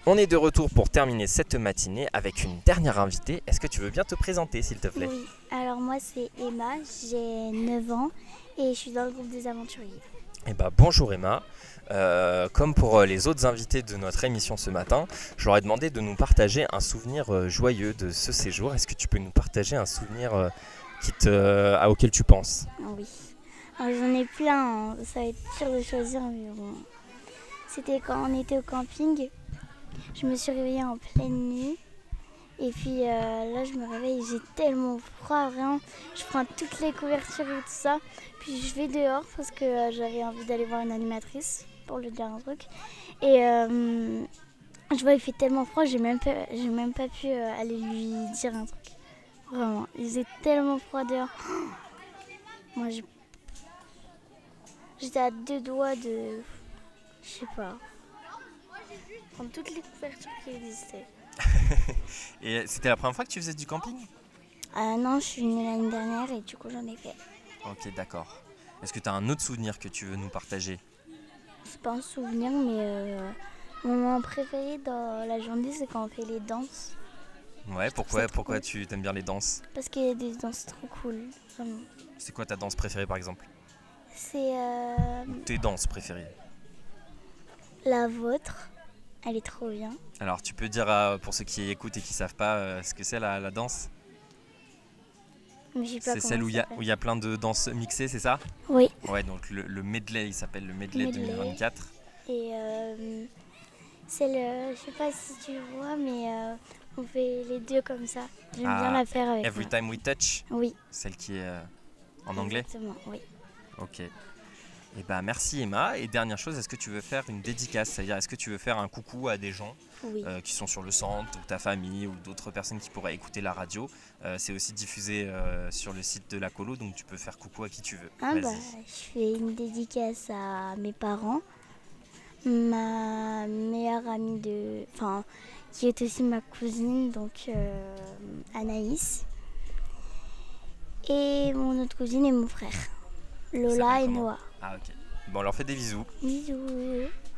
On est de retour pour terminer cette matinée avec une dernière invitée. Est-ce que tu veux bien te présenter, s'il te plaît ? Oui, alors moi c'est Emma, j'ai 9 ans et je suis dans le groupe des aventuriers. Eh ben, bonjour Emma. Comme pour les autres invités de notre émission ce matin, je leur ai demandé de nous partager un souvenir joyeux de ce séjour. Est-ce que tu peux nous partager un souvenir auquel tu penses ? Ah oui, alors, j'en ai plein, hein. Ça va être dur de choisir, mais bon. C'était quand on était au camping, je me suis réveillée en pleine nuit. Et puis là, je me réveille, j'ai tellement froid, vraiment. Je prends toutes les couvertures et tout ça. Puis je vais dehors parce que j'avais envie d'aller voir une animatrice, pour lui dire un truc. Et je vois, il fait tellement froid, j'ai même pas pu aller lui dire un truc. Vraiment, il faisait tellement froid dehors. Moi, j'étais à 2 doigts de, je sais pas, prendre toutes les couvertures qui existaient. Et c'était la première fois que tu faisais du camping ? Non, je suis venue l'année dernière et du coup, j'en ai fait. Ok, d'accord. Est-ce que tu as un autre souvenir que tu veux nous partager ? C'est pas un souvenir, mais mon moment préféré dans la journée, c'est quand on fait les danses. Ouais, Je trouve ça trop pourquoi cool. tu t'aimes bien les danses ? Parce qu'il y a des danses trop cool, vraiment. C'est quoi ta danse préférée par exemple ? C'est Ou tes danses préférées ? la vôtre, elle est trop bien. Alors tu peux dire pour ceux qui écoutent et qui savent pas ce que c'est la danse ? Mais je sais pas C'est comment celle où ça s'appelle. il y a plein de danses mixées, c'est ça ? Oui, Ouais, donc le medley, il s'appelle le medley medley. 2024. Et c'est je sais pas si tu vois, mais on fait les deux comme ça. J'aime bien la faire avec Every moi. Time We Touch, Oui, celle qui est en anglais. exactement, oui. Ok. Et bah merci Emma. Et dernière chose, est-ce que tu veux faire une dédicace ? C'est-à-dire, est-ce que tu veux faire un coucou à des gens Oui. qui sont sur le centre, ou ta famille, ou d'autres personnes qui pourraient écouter la radio ? C'est aussi diffusé sur le site de la colo, donc tu peux faire coucou à qui tu veux. Ah Vas-y. bah, je fais une dédicace à mes parents, ma meilleure amie qui est aussi ma cousine, donc Anaïs, et mon autre cousine et mon frère, Ils Lola s'appellent et comment ? Noah. Ah ok. Bon, on leur fait des bisous. Bisous.